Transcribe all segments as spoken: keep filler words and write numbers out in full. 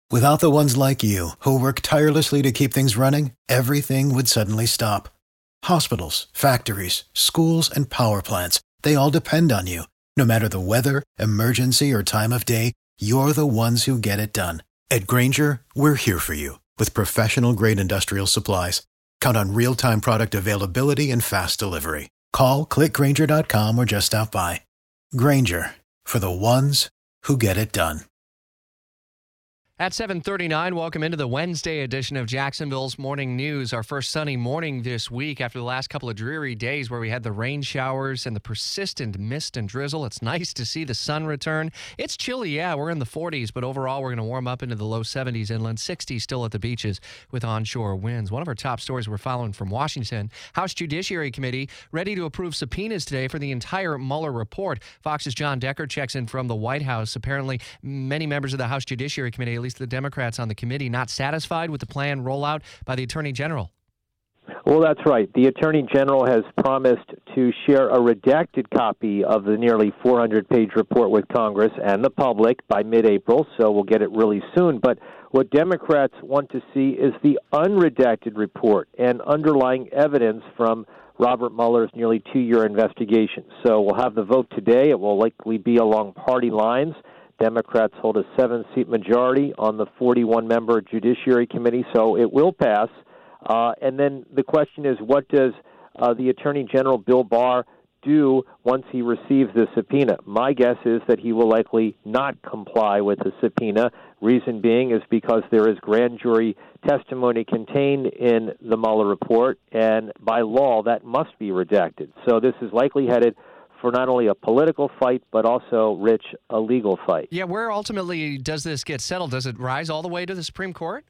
Without the ones like you, who work tirelessly to keep things running, everything would suddenly stop. Hospitals, factories, schools, and power plants, they all depend on you. No matter the weather, emergency, or time of day, you're the ones who get it done. At Grainger, we're here for you with professional-grade industrial supplies. Count on real-time product availability and fast delivery. Call, click Grainger dot com, or just stop by. Grainger, for the ones who get it done. At seven thirty-nine, welcome into the Wednesday edition of Jacksonville's Morning News. Our first sunny morning this week after the last couple of dreary days where we had the rain showers and the persistent mist and drizzle. It's nice to see the sun return. It's chilly, yeah, we're in the forties, but overall we're going to warm up into the low seventies inland, sixties still at the beaches with onshore winds. One of our top stories we're following from Washington, House Judiciary Committee ready to approve subpoenas today for the entire Mueller report. Fox's John Decker checks in from the White House. Apparently, many members of the House Judiciary Committee, at least the Democrats on the committee, not satisfied with the plan rollout by the Attorney General. Well, that's right. The Attorney General has promised to share a redacted copy of the nearly four hundred page report with Congress and the public by mid-April, so we'll get it really soon. But what Democrats want to see is the unredacted report and underlying evidence from Robert Mueller's nearly two-year investigation. So we'll have the vote today. It will likely be along party lines. Democrats hold a seven-seat majority on the forty-one member Judiciary Committee, so it will pass. Uh, and then the question is, what does uh, the Attorney General, Bill Barr, do once he receives the subpoena? My guess is that he will likely not comply with the subpoena. Reason being is because there is grand jury testimony contained in the Mueller report, and by law that must be redacted. So this is likely headed for not only a political fight, but also, Rich, a legal fight. Yeah, where ultimately does this get settled? Does it rise all the way to the Supreme Court?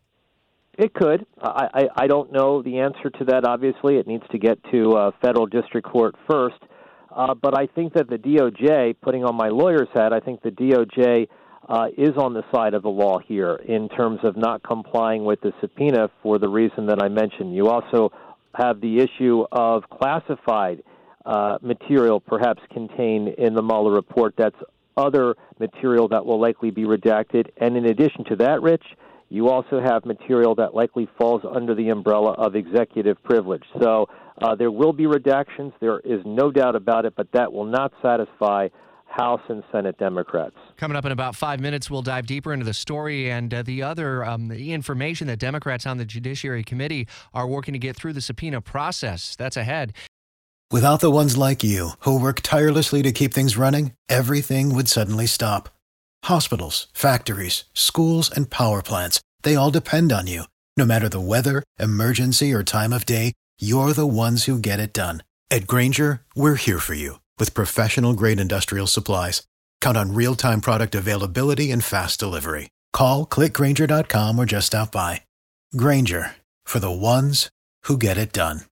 It could. I, I, I don't know the answer to that, obviously. It needs to get to uh, federal district court first. Uh, but I think that the D O J, putting on my lawyer's hat, I think the D O J uh, is on the side of the law here in terms of not complying with the subpoena for the reason that I mentioned. You also have the issue of classified Uh, material perhaps contained in the Mueller report. That's other material that will likely be redacted. And in addition to that, Rich, you also have material that likely falls under the umbrella of executive privilege. So uh, there will be redactions. There is no doubt about it, but that will not satisfy House and Senate Democrats. Coming up in about five minutes, we'll dive deeper into the story and uh, the other um, information that Democrats on the Judiciary Committee are working to get through the subpoena process. That's ahead. Without the ones like you, who work tirelessly to keep things running, everything would suddenly stop. Hospitals, factories, schools, and power plants, they all depend on you. No matter the weather, emergency, or time of day, you're the ones who get it done. At Grainger, we're here for you with professional-grade industrial supplies. Count on real-time product availability and fast delivery. Call, click Grainger dot com, or just stop by. Grainger, for the ones who get it done.